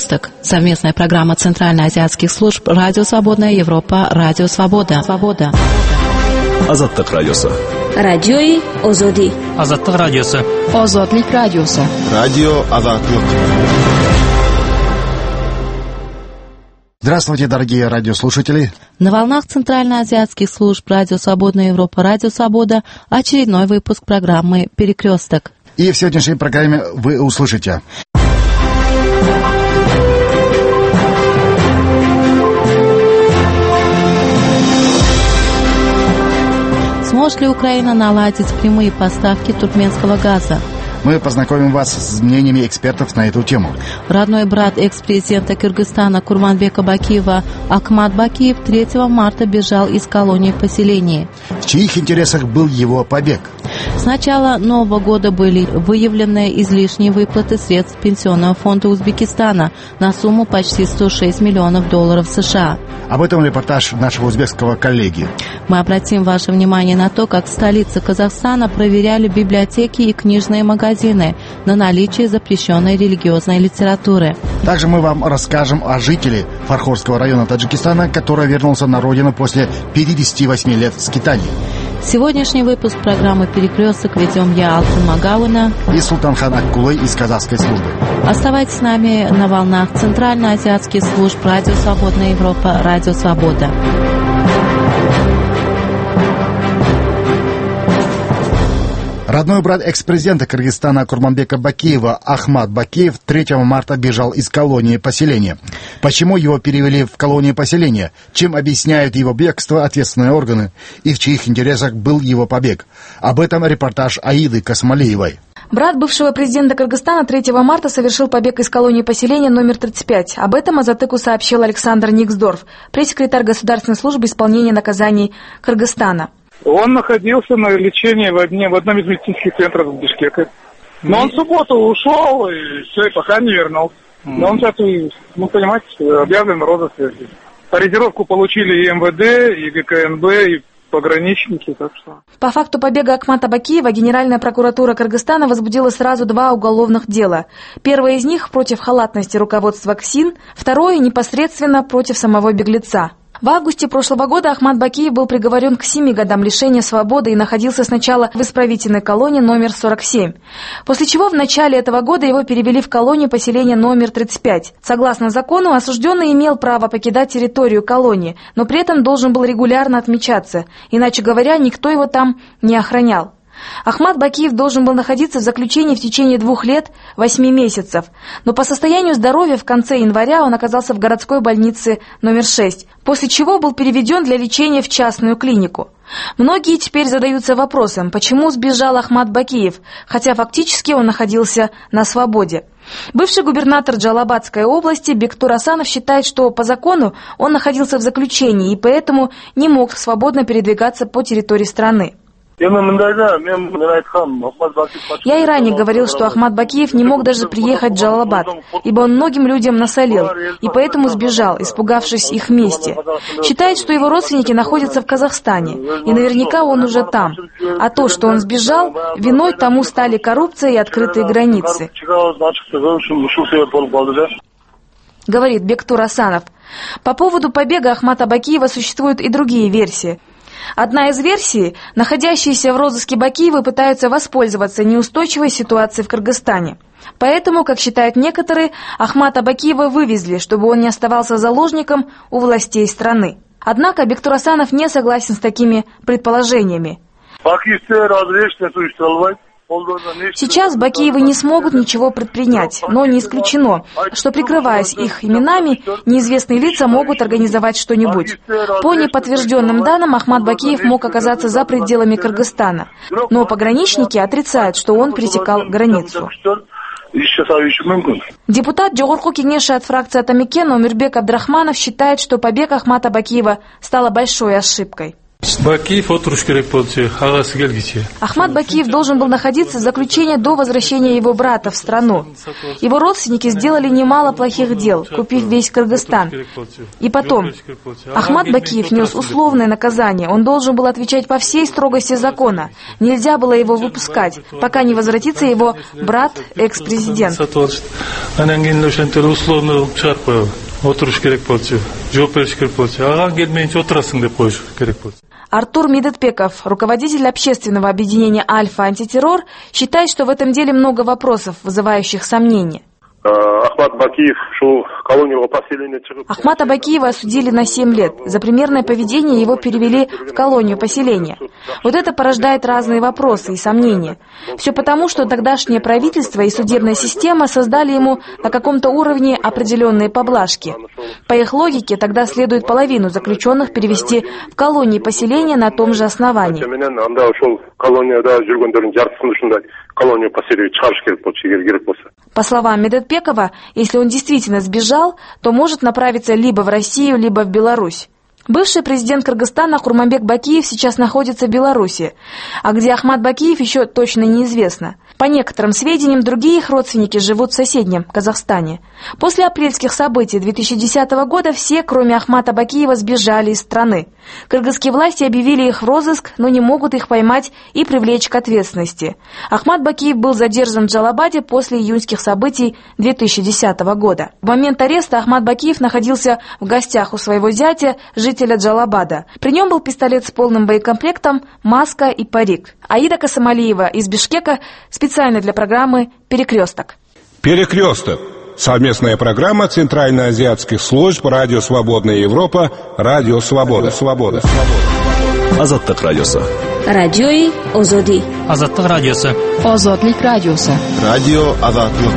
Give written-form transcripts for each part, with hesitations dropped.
«Перекресток» — совместная программа Центральноазиатских служб «Радио Свободная Европа», «Радио Свобода». Азаттык радиосы. Радиои Озоди. Азаттык радиосы. Озодлик радиосы. Радио Азаттык. Здравствуйте, дорогие радиослушатели. На волнах Центральноазиатских служб «Радио Свободная Европа», «Радио Свобода» очередной выпуск программы «Перекресток». И в сегодняшней программе вы услышите: сможет ли Украина наладить прямые поставки туркменского газа? Мы познакомим вас с мнениями экспертов на эту тему. Родной брат экс-президента Кыргызстана Курманбека Бакиева Ахмат Бакиев 3 марта бежал из колонии в поселении. В чьих интересах был его побег? С начала Нового года были выявлены излишние выплаты средств Пенсионного фонда Узбекистана на сумму почти $106 миллионов США. Об этом репортаж нашего узбекского коллеги. Мы обратим ваше внимание на то, как в столице Казахстана проверяли библиотеки и книжные магазины на наличие запрещенной религиозной литературы. Также мы вам расскажем о жителе Фархорского района Таджикистана, который вернулся на родину после 58 лет скитаний. Сегодняшний выпуск программы «Перекресток» ведем я, Алтын Магауна, и Султанхан Аккулой из казахской службы. Оставайтесь с нами на волнах Центральноазиатских служб «Радио Свободная Европа», «Радио Свобода». Родной брат экс-президента Кыргызстана Курманбека Бакиева Ахмат Бакиев 3 марта бежал из колонии поселения. Почему его перевели в колонию поселения? Чем объясняют его бегство ответственные органы? И в чьих интересах был его побег? Об этом репортаж Аиды Касмалиевой. Брат бывшего президента Кыргызстана 3 марта совершил побег из колонии поселения номер 35. Об этом Азаттыку сообщил Александр Никсдорф, пресс-секретарь Государственной службы исполнения наказаний Кыргызстана. Он находился на лечении в одном из медицинских центров Бишкека. Но он в субботу ушел, и все, и пока не вернулся. Но он сейчас, понимаете, объявлен в розыске. Ориентировку получили и МВД, и ГКНБ, и пограничники, так что... По факту побега Ахмата Бакиева Генеральная прокуратура Кыргызстана возбудила сразу 2 уголовных дела. Первое из них против халатности руководства КСИН, второе непосредственно против самого беглеца. В августе прошлого года Ахмат Бакиев был приговорен к 7 годам лишения свободы и находился сначала в исправительной колонии номер 47. После чего в начале этого года его перевели в колонию поселения номер 35. Согласно закону, осужденный имел право покидать территорию колонии, но при этом должен был регулярно отмечаться, иначе говоря, никто его там не охранял. Ахмат Бакиев должен был находиться в заключении в течение 2 лет 8 месяцев, но по состоянию здоровья в конце января он оказался в городской больнице номер 6, после чего был переведен для лечения в частную клинику. Многие теперь задаются вопросом, почему сбежал Ахмат Бакиев, хотя фактически он находился на свободе. Бывший губернатор Джалабадской области Бектур Асанов считает, что по закону он находился в заключении и поэтому не мог свободно передвигаться по территории страны. Я и ранее говорил, что Ахмат Бакиев не мог даже приехать в Джалалабад, ибо он многим людям насолил, и поэтому сбежал, испугавшись их мести. Считает, что его родственники находятся в Казахстане, и наверняка он уже там. А то, что он сбежал, виной тому стали коррупция и открытые границы. Говорит Бектур Асанов. По поводу побега Ахмата Бакиева существуют и другие версии. Одна из версий – находящиеся в розыске Бакиевы пытаются воспользоваться неустойчивой ситуацией в Кыргызстане. Поэтому, как считают некоторые, Ахмата Бакиева вывезли, чтобы он не оставался заложником у властей страны. Однако Бектур Асанов не согласен с такими предположениями. Сейчас Бакиевы не смогут ничего предпринять, но не исключено, что, прикрываясь их именами, неизвестные лица могут организовать что-нибудь. По неподтвержденным данным, Ахмат Бакиев мог оказаться за пределами Кыргызстана, но пограничники отрицают, что он пересекал границу. Депутат Жогорку кеңеши от фракции Атамекен Умирбек Абдрахманов считает, что побег Ахмата Бакиева стала большой ошибкой. Ахмад Бакиев должен был находиться в заключении до возвращения его брата в страну. Его родственники сделали немало плохих дел, купив весь Кыргызстан. И потом, Ахмад Бакиев нес условное наказание. Он должен был отвечать по всей строгости закона. Нельзя было его выпускать, пока не возвратится его брат, экс-президент. Артур Медетбеков, руководитель общественного объединения «Альфа-антитеррор», считает, что в этом деле много вопросов, вызывающих сомнения. Ахмата Бакиева осудили на 7 лет. За примерное поведение его перевели в колонию поселения. Вот это порождает разные вопросы и сомнения. Все потому, что тогдашнее правительство и судебная система создали ему на каком-то уровне определенные поблажки. По их логике, тогда следует половину заключенных перевести в колонии поселения на том же основании. По словам Медетбекова, если он действительно сбежал, то может направиться либо в Россию, либо в Беларусь. Бывший президент Кыргызстана Курманбек Бакиев сейчас находится в Беларуси, а где Ахмад Бакиев еще точно неизвестно. По некоторым сведениям, другие их родственники живут в соседнем Казахстане. После апрельских событий 2010 года все, кроме Ахмата Бакиева, сбежали из страны. Кыргызские власти объявили их в розыск, но не могут их поймать и привлечь к ответственности. Ахмад Бакиев был задержан в Джалабаде после июньских событий 2010 года. В момент ареста Ахмад Бакиев находился в гостях у своего зятя, жителя Джалабада. При нем был пистолет с полным боекомплектом, маска и парик. Аида Касамалиева из Бишкека специально для программы «Перекресток». «Перекресток» — совместная программа Центральноазиатских служб «Радио Свободная Европа», «Радио Свобода». Азаттык радиосы. Радиои Озоди. Азаттык радиосы. Озодлик радиосы. Радио Азаттык.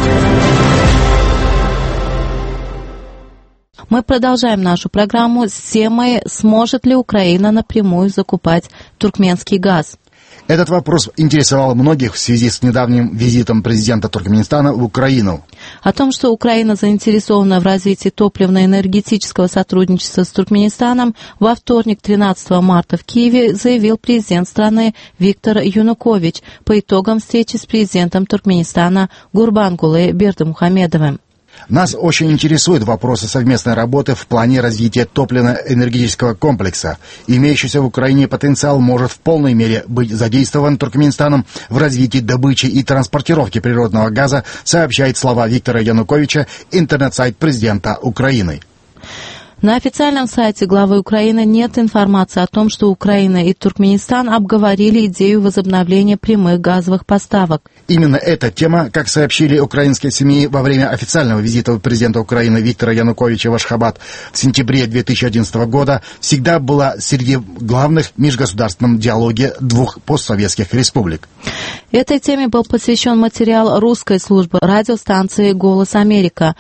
Мы продолжаем нашу программу с темой «Сможет ли Украина напрямую закупать туркменский газ?». Этот вопрос интересовал многих в связи с недавним визитом президента Туркменистана в Украину. О том, что Украина заинтересована в развитии топливно-энергетического сотрудничества с Туркменистаном, во вторник, 13 марта в Киеве заявил президент страны Виктор Янукович по итогам встречи с президентом Туркменистана Гурбангулы Бердымухамедовым. Нас очень интересуют вопросы совместной работы в плане развития топливно-энергетического комплекса. Имеющийся в Украине потенциал может в полной мере быть задействован Туркменистаном в развитии добычи и транспортировки природного газа, сообщает слова Виктора Януковича интернет-сайт президента Украины. На официальном сайте главы Украины нет информации о том, что Украина и Туркменистан обговорили идею возобновления прямых газовых поставок. Именно эта тема, как сообщили украинские СМИ во время официального визита президента Украины Виктора Януковича в Ашхабад в сентябре 2011 года, всегда была среди главных в межгосударственном диалоге двух постсоветских республик. Этой теме был посвящен материал русской службы радиостанции «Голос Америка».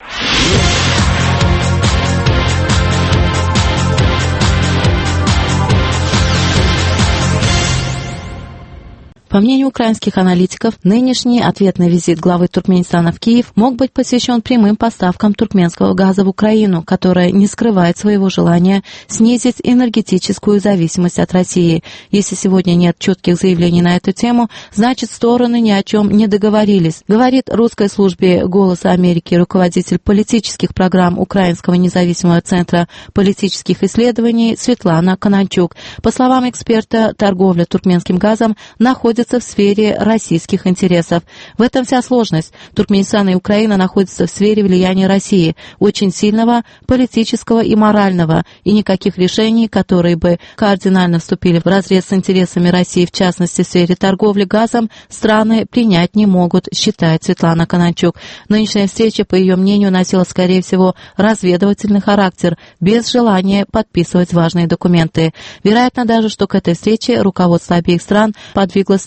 По мнению украинских аналитиков, нынешний ответный визит главы Туркменистана в Киев мог быть посвящен прямым поставкам туркменского газа в Украину, которая не скрывает своего желания снизить энергетическую зависимость от России. Если сегодня нет четких заявлений на эту тему, значит, стороны ни о чем не договорились, говорит русской службе «Голоса Америки» руководитель политических программ Украинского независимого центра политических исследований Светлана Кананчук. По словам эксперта, торговля туркменским газом находится в сфере российских интересов. В этом вся сложность. Туркменистан и Украина находятся в сфере влияния России, очень сильного политического и морального, и никаких решений, которые бы кардинально вступили в разрез с интересами России, в частности в сфере торговли газом, страны принять не могут, считает Светлана Кананчук. Нынешняя встреча, по ее мнению, носила, скорее всего, разведывательный характер, без желания подписывать важные документы. Вероятно даже, что к этой встрече руководство обеих стран подвигло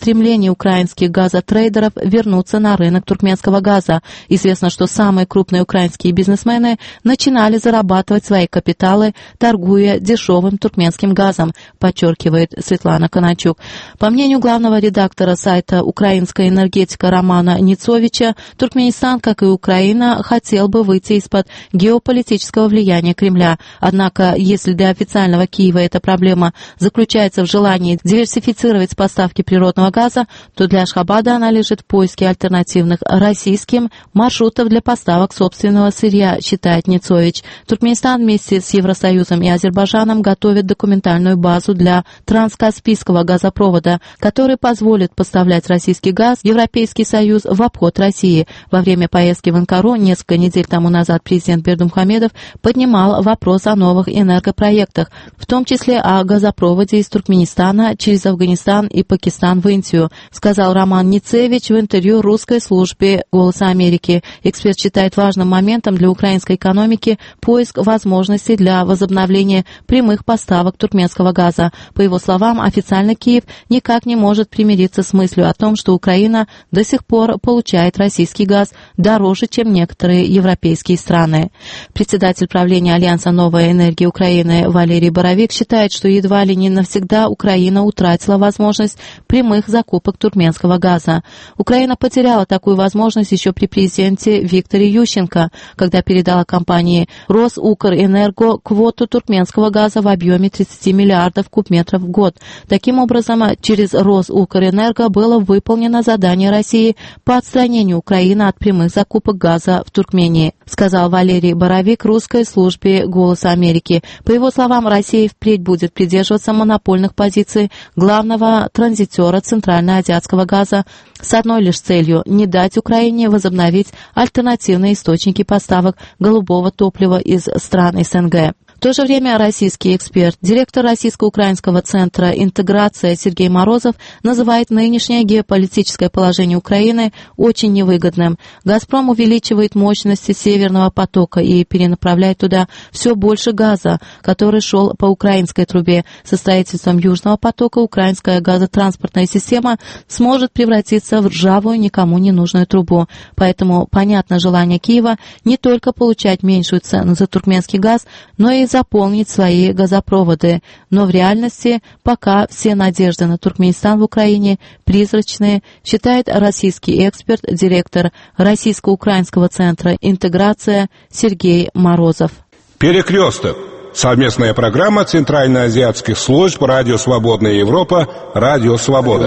стремлении украинских газотрейдеров вернуться на рынок туркменского газа. Известно, что самые крупные украинские бизнесмены начинали зарабатывать свои капиталы, торгуя дешевым туркменским газом, подчеркивает Светлана Коначук. По мнению главного редактора сайта «Украинская энергетика» Романа Ницовича, Туркменистан, как и Украина, хотел бы выйти из-под геополитического влияния Кремля. Однако, если для официального Киева эта проблема заключается в желании диверсифицировать поставки природного газа, то для Ашхабада она лежит в поиске альтернативных российским маршрутов для поставок собственного сырья, считает Ницович. Туркменистан вместе с Евросоюзом и Азербайджаном готовит документальную базу для транскаспийского газопровода, который позволит поставлять российский газ в Европейский Союз в обход России. Во время поездки в Анкару несколько недель тому назад президент Бердымухамедов поднимал вопрос о новых энергопроектах, в том числе о газопроводе из Туркменистана через Афганистан и Пакистан в Индию, сказал Роман Ницевич в интервью русской службе «Голоса Америки». Эксперт считает важным моментом для украинской экономики поиск возможностей для возобновления прямых поставок туркменского газа. По его словам, официально Киев никак не может примириться с мыслью о том, что Украина до сих пор получает российский газ дороже, чем некоторые европейские страны. Председатель правления Альянса «Новая энергия Украины» Валерий Боровик считает, что едва ли не навсегда Украина утратила возможность прямых закупок туркменского газа. Украина потеряла такую возможность еще при президенте Викторе Ющенко, когда передала компании «Росукрэнерго» квоту туркменского газа в объеме 30 миллиардов кубометров в год. Таким образом, через «Росукрэнерго» было выполнено задание России по отстранению Украины от прямых закупок газа в Туркмении, сказал Валерий Боровик русской службе «Голоса Америки». По его словам, Россия впредь будет придерживаться монопольных позиций главного транзитера центральноазиатского газа с одной лишь целью – не дать Украине возобновить альтернативные источники поставок голубого топлива из стран СНГ. В то же время российский эксперт, директор Российско-Украинского центра «Интеграция» Сергей Морозов называет нынешнее геополитическое положение Украины очень невыгодным. «Газпром» увеличивает мощности Северного потока и перенаправляет туда все больше газа, который шел по украинской трубе. Со строительством Южного потока украинская газотранспортная система сможет превратиться в ржавую, никому не нужную трубу. Поэтому понятно желание Киева не только получать меньшую цену за туркменский газ, но и заполнить свои газопроводы. Но в реальности пока все надежды на Туркменистан в Украине призрачные, считает российский эксперт, директор Российско-Украинского центра «Интеграция» Сергей Морозов. Перекресток. Совместная программа Центральноазиатских служб «Радио Свободная Европа», «Радио Свобода».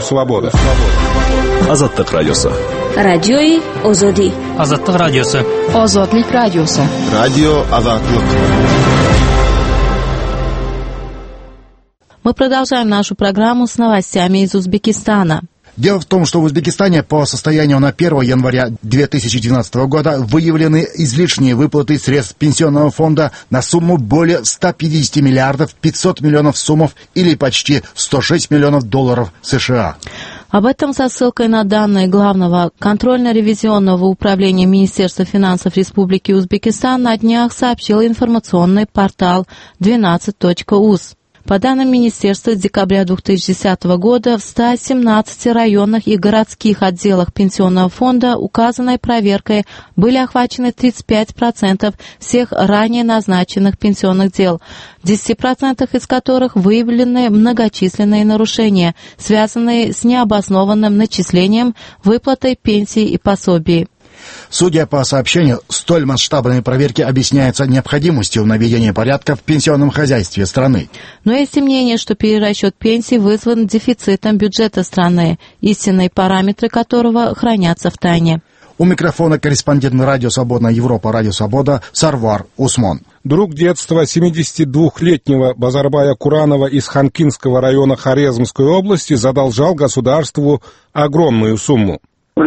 Азаттык радиосы. Радиои Озоди. Азаттык радиосы. Озодлик радиосы. Радио Азаттык. Мы продолжаем нашу программу с новостями из Узбекистана. Дело в том, что в Узбекистане по состоянию на 1 января 2012 года выявлены излишние выплаты средств пенсионного фонда на сумму более 150 миллиардов 500 миллионов сомов или почти 106 миллионов долларов США. Об этом со ссылкой на данные Главного контрольно-ревизионного управления Министерства финансов Республики Узбекистан на днях сообщил информационный портал 12.uz. По данным Министерства, с декабря 2010 года в 117 районных и городских отделах Пенсионного фонда указанной проверкой были охвачены 35% всех ранее назначенных пенсионных дел, в 10% из которых выявлены многочисленные нарушения, связанные с необоснованным начислением, выплатой пенсий и пособий. Судя по сообщению, столь масштабные проверки объясняются необходимостью наведения порядка в пенсионном хозяйстве страны. Но есть и мнение, что перерасчет пенсий вызван дефицитом бюджета страны, истинные параметры которого хранятся в тайне. У микрофона корреспондент Радио Свободная Европа, Радио Свобода Сарвар Усман. Друг детства 72-летнего Базарбая Куранова из Ханкинского района Хорезмской области задолжал государству огромную сумму.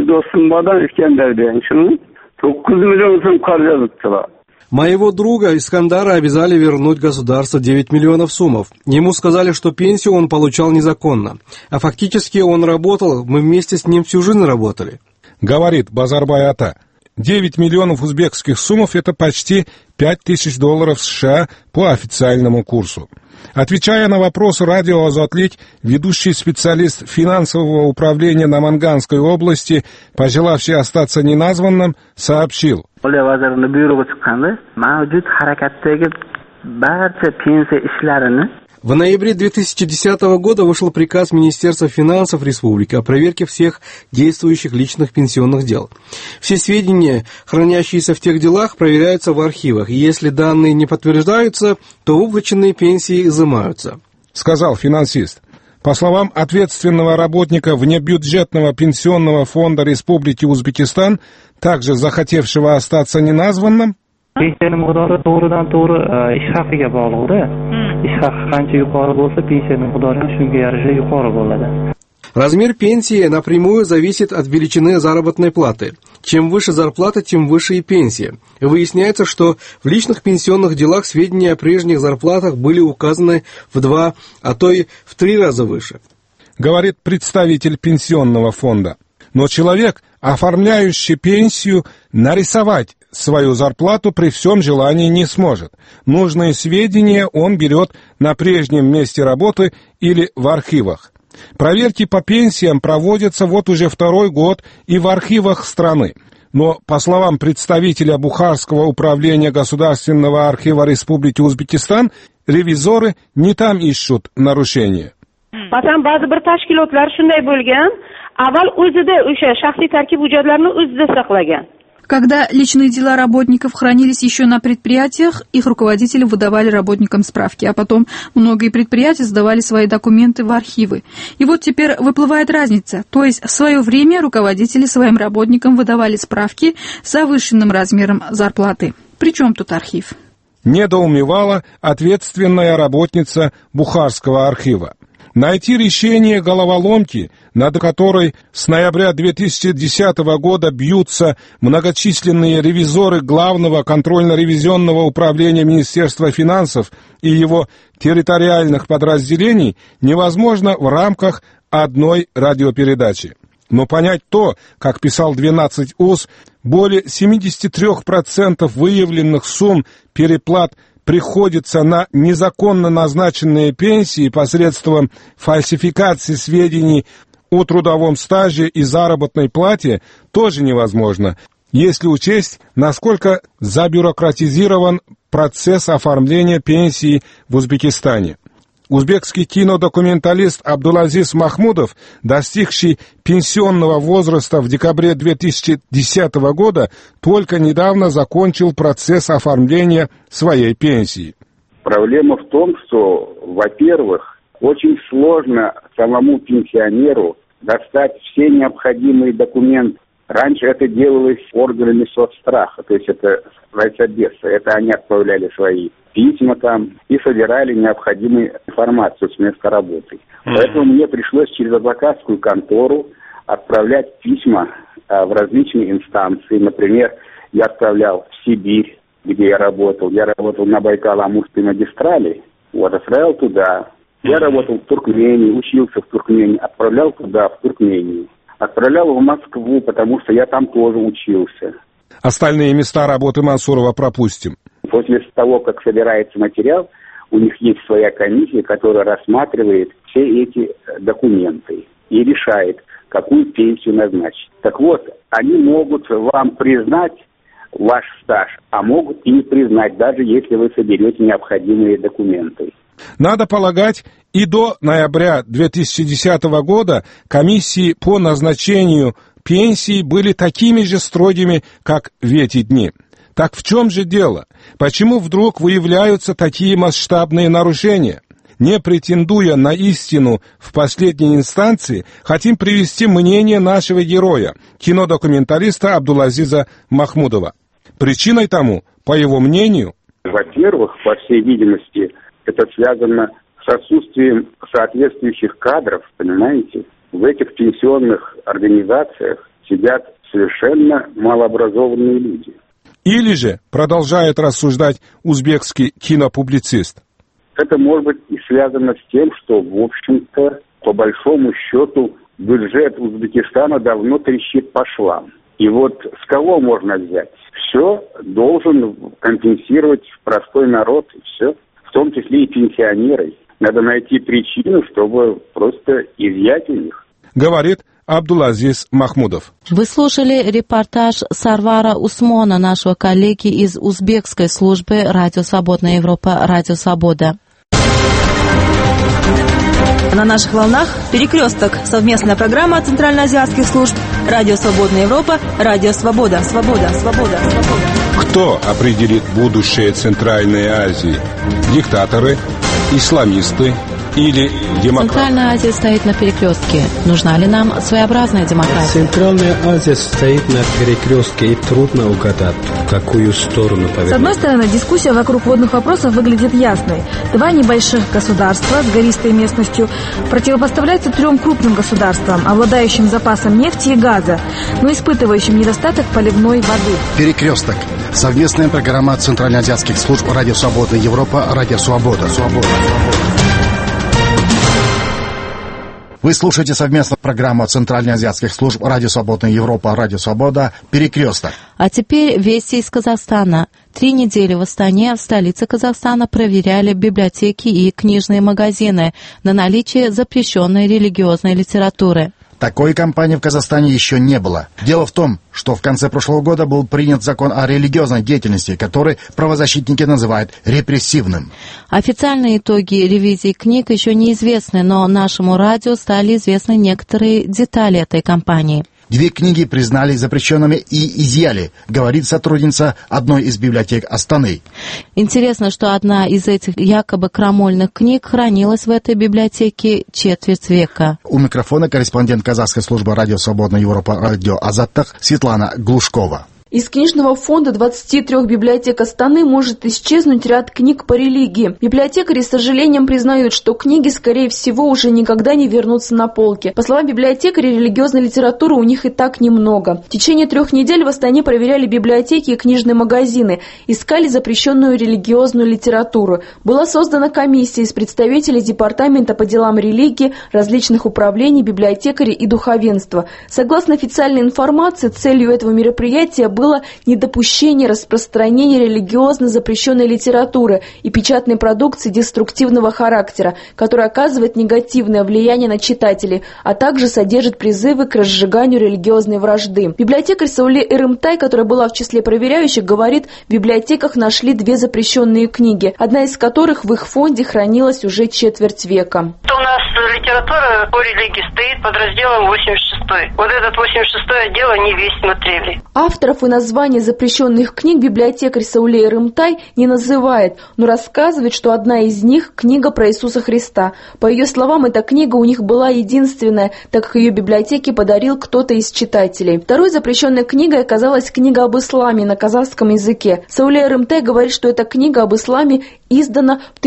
Моего друга Искандара обязали вернуть государству 9 миллионов сомов. Ему сказали, что пенсию он получал незаконно. А фактически он работал, мы вместе с ним всю жизнь работали. Говорит Базарбай Ата. 9 миллионов узбекских сумов – это почти $5000 США по официальному курсу. Отвечая на вопросы радио «Азотлить», ведущий специалист финансового управления Наманганской области, пожелавший остаться неназванным, сообщил. В ноябре 2010 года вышел приказ Министерства финансов Республики о проверке всех действующих личных пенсионных дел. Все сведения, хранящиеся в тех делах, проверяются в архивах, и если данные не подтверждаются, то выплаченные пенсии изымаются, сказал финансист. По словам ответственного работника внебюджетного пенсионного фонда Республики Узбекистан, также захотевшего остаться неназванным, размер пенсии напрямую зависит от величины заработной платы. Чем выше зарплата, тем выше и пенсия. Выясняется, что в личных пенсионных делах сведения о прежних зарплатах были указаны в 2, а то и в 3 раза выше, говорит представитель пенсионного фонда. Но человек, оформляющий пенсию, нарисовать свою зарплату при всем желании не сможет. Нужные сведения он берет на прежнем месте работы или в архивах. Проверки по пенсиям проводятся вот уже 2-й год и в архивах страны. Но, по словам представителя Бухарского управления Государственного архива Республики Узбекистан, ревизоры не там ищут нарушения. Когда личные дела работников хранились еще на предприятиях, их руководители выдавали работникам справки, а потом многие предприятия сдавали свои документы в архивы. И вот теперь выплывает разница. То есть в свое время руководители своим работникам выдавали справки с завышенным размером зарплаты. При чем тут архив? Недоумевала ответственная работница Бухарского архива. Найти решение головоломки, над которой с ноября 2010 года бьются многочисленные ревизоры Главного контрольно-ревизионного управления Министерства финансов и его территориальных подразделений, невозможно в рамках одной радиопередачи. Но понять то, как писал 12 УЗ, более 73% выявленных сумм переплат приходится на незаконно назначенные пенсии посредством фальсификации сведений о трудовом стаже и заработной плате, тоже невозможно, если учесть, насколько забюрократизирован процесс оформления пенсии в Узбекистане. Узбекский кинодокументалист Абдулазиз Махмудов, достигший пенсионного возраста в декабре 2010 года, только недавно закончил процесс оформления своей пенсии. Проблема в том, что, во-первых, очень сложно самому пенсионеру достать все необходимые документы. Раньше это делалось органами соцстраха, то есть это райсобесы. Это они отправляли свои письма там и собирали необходимую информацию с места работы. Поэтому мне пришлось через адвокатскую контору отправлять письма в различные инстанции. Например, я отправлял в Сибирь, где я работал. Я работал на Байкало-Амурской магистрали. Вот, отправлял туда. Я работал в Туркмении, учился в Туркмении, отправлял туда, в Туркмению. Отправлял в Москву, потому что я там тоже учился. Остальные места работы Мансурова пропустим. После того, как собирается материал, у них есть своя комиссия, которая рассматривает все эти документы и решает, какую пенсию назначить. Так вот, они могут вам признать ваш стаж, а могут и не признать, даже если вы соберете необходимые документы. Надо полагать, и до ноября 2010 года комиссии по назначению пенсий были такими же строгими, как в эти дни. Так в чем же дело? Почему вдруг выявляются такие масштабные нарушения? Не претендуя на истину в последней инстанции, хотим привести мнение нашего героя, кинодокументалиста Абдулазиза Махмудова. Причиной тому, по его мнению... Во-первых, по всей видимости, это связано с отсутствием соответствующих кадров, понимаете? В этих пенсионных организациях сидят совершенно малообразованные люди. Или же, продолжает рассуждать узбекский кинопублицист, это может быть и связано с тем, что, в общем-то, по большому счету, бюджет Узбекистана давно трещит по швам. И вот с кого можно взять? Все должен компенсировать простой народ, и все, в том числе и пенсионеры. Надо найти причину, чтобы просто изъять у них. Говорит Абдулазиз Махмудов. Вы слушали репортаж Сарвара Усмона, нашего коллеги из узбекской службы «Радио Свободная Европа», «Радио Свобода». На наших волнах «Перекресток» — совместная программа центральноазиатских служб «Радио Свободная Европа», «Радио Свобода». Свобода, свобода, свобода. Кто определит будущее Центральной Азии? Диктаторы, исламисты или демократы? Центральная Азия стоит на перекрестке. Нужна ли нам своеобразная демократия? Центральная Азия стоит на перекрестке, и трудно угадать, в какую сторону повернуть. С одной стороны, дискуссия вокруг водных вопросов выглядит ясной. Два небольших государства с гористой местностью противопоставляются трем крупным государствам, обладающим запасом нефти и газа, но испытывающим недостаток поливной воды. Перекресток. Совместная программа центральноазиатских служб «Радио Свободная Европа», «Радио Свобода». Вы слушаете совместно программу центральноазиатских служб «Радио Свободная Европа», «Радио Свобода», «Перекресток». А теперь вести из Казахстана. 3 недели в Астане, в столице Казахстана, проверяли библиотеки и книжные магазины на наличие запрещенной религиозной литературы. Такой кампании в Казахстане еще не было. Дело в том, что в конце прошлого года был принят закон о религиозной деятельности, который правозащитники называют репрессивным. Официальные итоги ревизии книг еще неизвестны, но нашему радио стали известны некоторые детали этой кампании. 2 книги признали запрещенными и изъяли, говорит сотрудница одной из библиотек Астаны. Интересно, что одна из этих якобы крамольных книг хранилась в этой библиотеке четверть века. У микрофона корреспондент казахской службы «Радио Свободная Европа», «Радио Азаттах» Светлана Глушкова. Из книжного фонда 23 библиотек Астаны может исчезнуть ряд книг по религии. Библиотекари с сожалением признают, что книги, скорее всего, уже никогда не вернутся на полки. По словам библиотекарей, религиозной литературы у них и так немного. В течение 3 недель в Астане проверяли библиотеки и книжные магазины, искали запрещенную религиозную литературу. Была создана комиссия из представителей Департамента по делам религии, различных управлений, библиотекарей и духовенства. Согласно официальной информации, целью этого мероприятия было недопущение распространения религиозно запрещенной литературы и печатной продукции деструктивного характера, которая оказывает негативное влияние на читателей, а также содержит призывы к разжиганию религиозной вражды. Библиотекарь Сауле Эрымтай, которая была в числе проверяющих, говорит, в библиотеках нашли 2 запрещенные книги, одна из которых в их фонде хранилась уже четверть века. У нас литература по религии стоит под разделом 86. Вот этот 86 отдел они весь смотрели. Авторов и название запрещенных книг библиотекарь Сауле Эрымтай не называет, но рассказывает, что одна из них – книга про Иисуса Христа. По ее словам, эта книга у них была единственная, так как ее библиотеке подарил кто-то из читателей. Второй запрещенной книгой оказалась книга об исламе на казахском языке. Сауле Эрымтай говорит, что эта книга об исламе издана в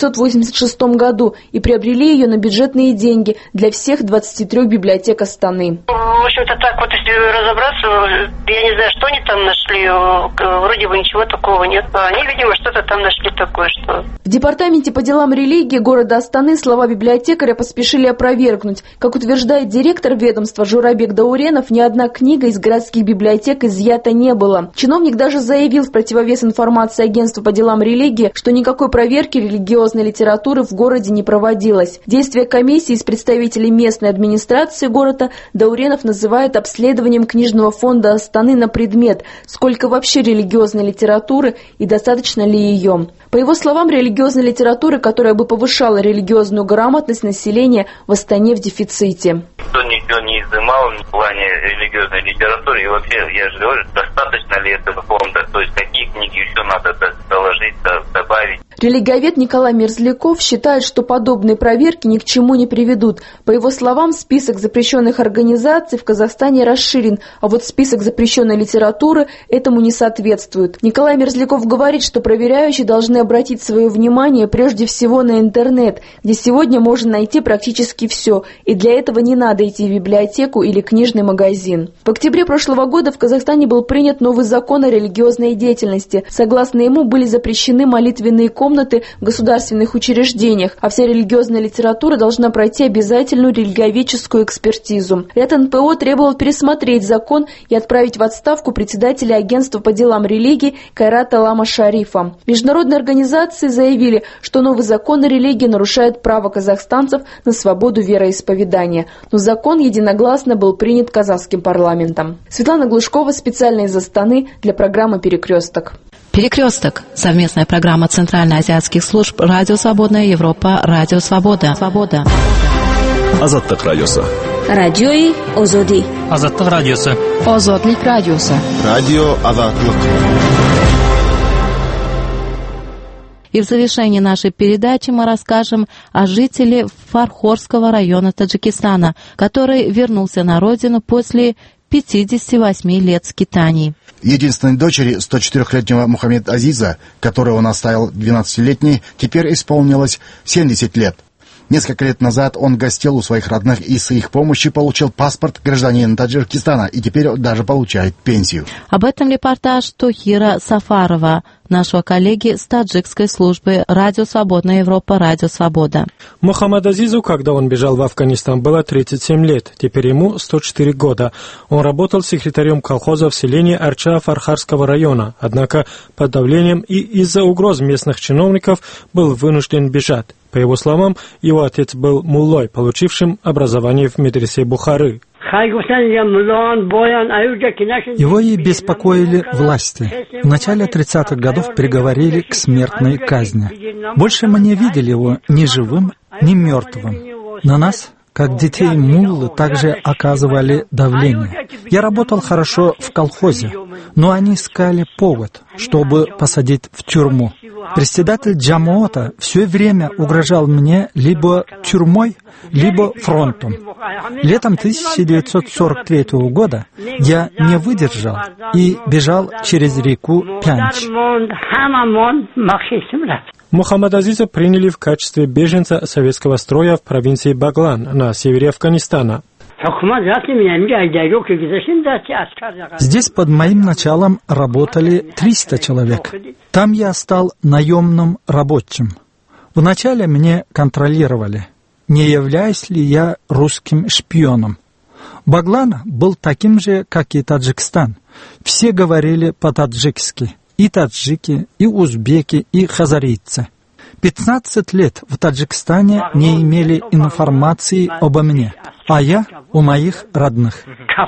1986 году и приобрели ее на бюджетные деньги для всех 23 библиотек Астаны. В общем-то, так вот, если разобраться, я не знаю, что они там нашли, вроде бы ничего такого нет. Они, видимо, что-то там нашли такое, что... В Департаменте по делам религии города Астаны слова библиотекаря поспешили опровергнуть. Как утверждает директор ведомства Журабек Дауренов, ни одна книга из городских библиотек изъята не было. Чиновник даже заявил в противовес информации агентства по делам религии, что никакой проверки религиозной литературы в городе не проводилось. Действия комиссии из представителей местной администрации города Дауренов называет обследованием книжного фонда Астаны на предмет, сколько вообще религиозной литературы и достаточно ли ее. По его словам, религиозной литературы, которая бы повышала религиозную грамотность населения, в Астане в дефиците. Никто ничего не изымал в плане религиозной литературы. И вообще, я же говорю, достаточно ли этого фонда, то есть какие книги еще надо доложить, добавить. Религиовед Николай Мерзляков считает, что подобные проверки ни к чему не приведут. По его словам, список запрещенных организаций в Казахстане расширен, а вот список запрещенной литературы этому не соответствует. Николай Мерзляков говорит, что проверяющие должны обратить свое внимание прежде всего на интернет, где сегодня можно найти практически все, и для этого не надо идти в библиотеку или книжный магазин. В октябре прошлого года в Казахстане был принят новый закон о религиозной деятельности. Согласно ему были запрещены молитвенные комнаты комнаты в государственных учреждениях, а вся религиозная литература должна пройти обязательную религиоведческую экспертизу. Ряд НПО требовал пересмотреть закон и отправить в отставку председателя агентства по делам религии Кайрата Лама Шарифа. Международные организации заявили, что новый закон о религии нарушает право казахстанцев на свободу вероисповедания. Но закон единогласно был принят казахским парламентом. Светлана Глушкова специально из Астаны для программы «Перекресток». «Перекресток» – совместная программа Центральноазиатских служб «Радио Свободная Европа», «Радио Свобода». Азаттык радиосы. Радиои Озоди. Азаттык радиосы. Озодлик радиосы. Радио Азаттык. И в завершении нашей передачи мы расскажем о жителе Фархорского района Таджикистана, который вернулся на родину после 58 лет скитаний. Единственной дочери 104-летнего Мухаммед Азиза, которую он оставил 12-летней, теперь исполнилось 70 лет. Несколько лет назад он гостил у своих родных и с их помощью получил паспорт гражданина Таджикистана и теперь даже получает пенсию. Об этом репортаж Тохира Сафарова, нашего коллеги с таджикской службы «Радио Свободная Европа», «Радио Свобода». Мухаммад Азизу, когда он бежал в Афганистан, было 37 лет, теперь ему 104 года. Он работал секретарем колхоза в селении Арча Фархарского района, однако под давлением и из-за угроз местных чиновников был вынужден бежать. По его словам, его отец был муллой, получившим образование в медресе Бухары. Его и беспокоили власти. В начале 30-х годов приговорили к смертной казни. Больше мы не видели его ни живым, ни мертвым. На нас, как детей муллы, также оказывали давление. Я работал хорошо в колхозе, но они искали повод, чтобы посадить в тюрьму. Председатель Джамоота все время угрожал мне либо тюрьмой, либо фронтом. Летом 1943 года я не выдержал и бежал через реку Пянч. Мухаммад Азиза приняли в качестве беженца советского строя в провинции Баглан на севере Афганистана. Здесь под моим началом работали 300 человек. Там я стал наемным рабочим. Вначале меня контролировали, не являюсь ли я русским шпионом. Баглан был таким же, как и Таджикистан. Все говорили по-таджикски. И таджики, и узбеки, и хазарийцы. 15 лет в Таджикистане не имели информации обо мне, а я у моих родных.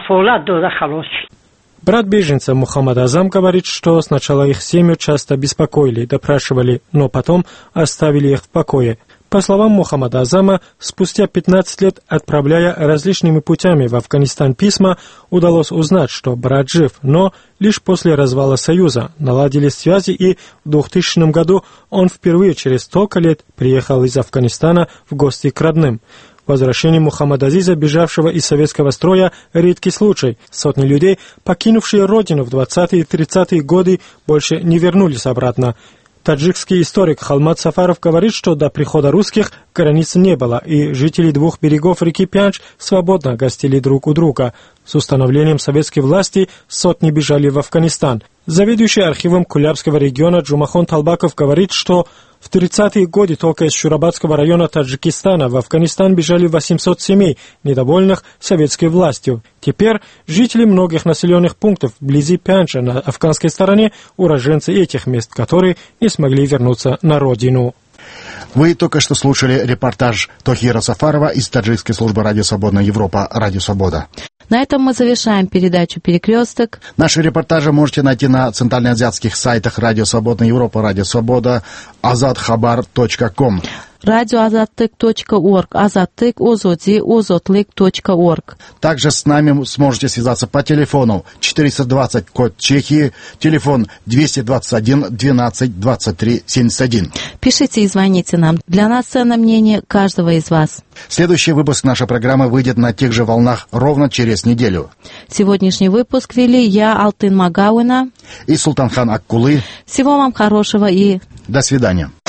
Брат беженца Мухаммад Азам говорит, что сначала их семью часто беспокоили, допрашивали, но потом оставили их в покое. По словам Мухаммада Азама, спустя 15 лет, отправляя различными путями в Афганистан письма, удалось узнать, что брат жив, но лишь после развала Союза наладились связи, и в 2000 году он впервые через столько лет приехал из Афганистана в гости к родным. Возвращение Мухаммада Азиза, бежавшего из советского строя, редкий случай. Сотни людей, покинувшие родину в 20-е и 30-е годы, больше не вернулись обратно. Таджикский историк Халмат Сафаров говорит, что до прихода русских границ не было, и жители двух берегов реки Пянч свободно гостили друг у друга. С установлением советской власти сотни бежали в Афганистан. Заведующий архивом Кулябского региона Джумахон Талбаков говорит, что в 30-е годы только из Шурабадского района Таджикистана в Афганистан бежали 800 семей, недовольных советской властью. Теперь жители многих населенных пунктов вблизи Пянча на афганской стороне уроженцы этих мест, которые не смогли вернуться на родину. Вы только что слушали репортаж Тохира Сафарова из таджикской службы «Радио Свободная Европа», «Радио Свобода». На этом мы завершаем передачу «Перекресток». Наши репортажи можете найти на центральноазиатских сайтах «Радио Свободная Европа», «Радио Свобода», azadkhabar.com. radioazattyk.org, azattyk, ozodi, ozotlik.org. Также с нами сможете связаться по телефону 420 код Чехии, телефон 221 12 23 71. Пишите и звоните нам. Для нас ценно мнение каждого из вас. Следующий выпуск нашей программы выйдет на тех же волнах ровно через неделю. Сегодняшний выпуск вели я, Алтын Магауина, и Султанхан Аккулы. Всего вам хорошего и до свидания.